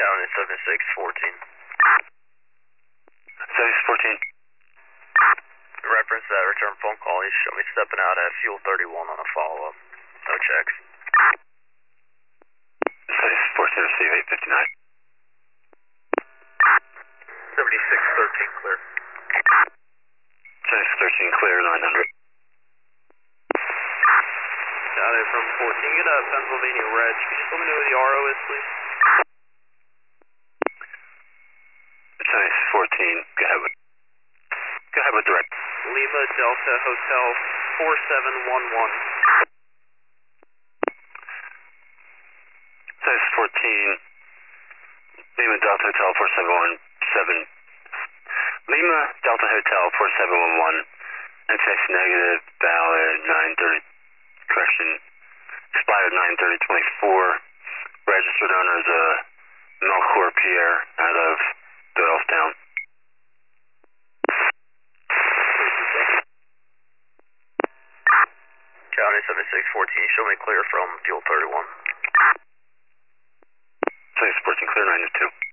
County 7614. 7614. Reference that return phone call. You show me stepping out at Fuel 31 on a follow-up. No checks. 7614, receive 859. 7613 clear. 7613 clear, 900. Got it from 14. Get a Pennsylvania Reg. Could you just let me know who the RO is, please? 7614, go ahead with direct. Lima Delta Hotel 4711. 7614, Lima Delta Hotel 4717. Lima Delta Hotel 4711. NTX negative, valid 930. Correction, expired 9/30/24. Registered owner is Melchior Pierre out of Doylestown. County 7614, show me clear from Fuel 31. 7614 clear, 902.